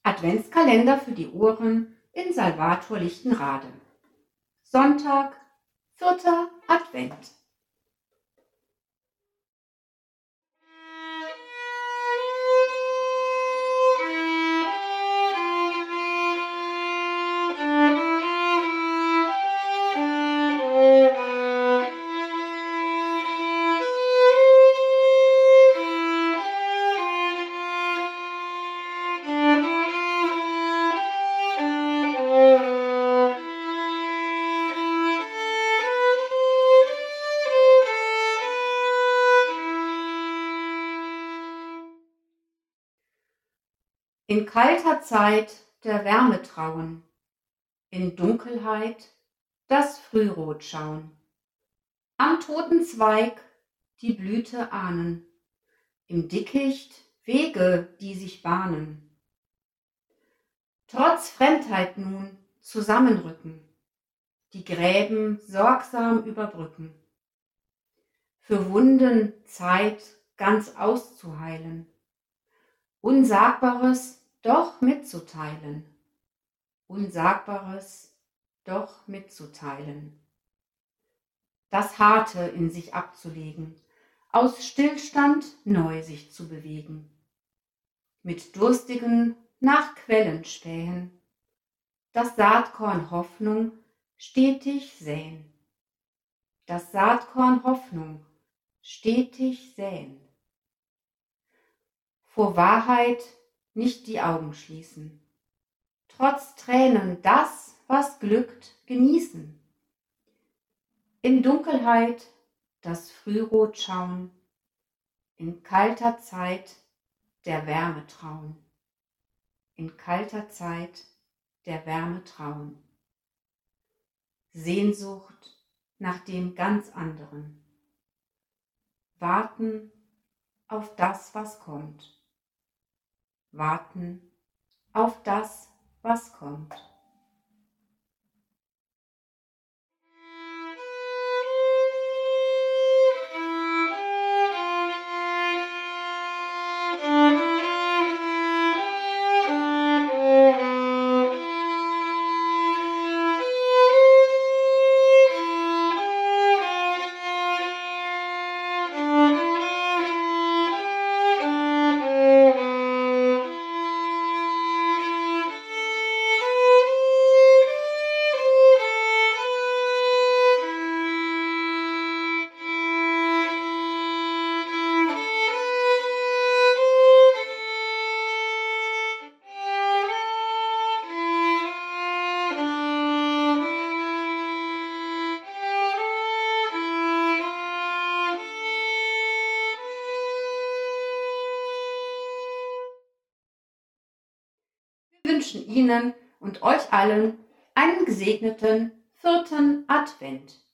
Adventskalender für die Ohren in Salvator Lichtenrade. Sonntag, 4. Advent. In kalter Zeit der Wärme trauen, in Dunkelheit das Frührot schauen, am toten Zweig die Blüte ahnen, im Dickicht Wege, die sich bahnen. Trotz Fremdheit nun zusammenrücken, die Gräben sorgsam überbrücken, für Wunden Zeit ganz auszuheilen, Unsagbares doch mitzuteilen, Unsagbares doch mitzuteilen. Das Harte in sich abzulegen, aus Stillstand neu sich zu bewegen, mit Durstigen nach Quellen spähen, das Saatkorn Hoffnung stetig säen, das Saatkorn Hoffnung stetig säen. Vor Wahrheit nicht die Augen schließen, trotz Tränen das, was glückt, genießen. In Dunkelheit das Frührot schauen, in kalter Zeit der Wärme trauen, in kalter Zeit der Wärme trauen. Sehnsucht nach dem ganz anderen, warten auf das, was kommt. Warten auf das, was kommt. Wir wünschen Ihnen und euch allen einen gesegneten 4. Advent.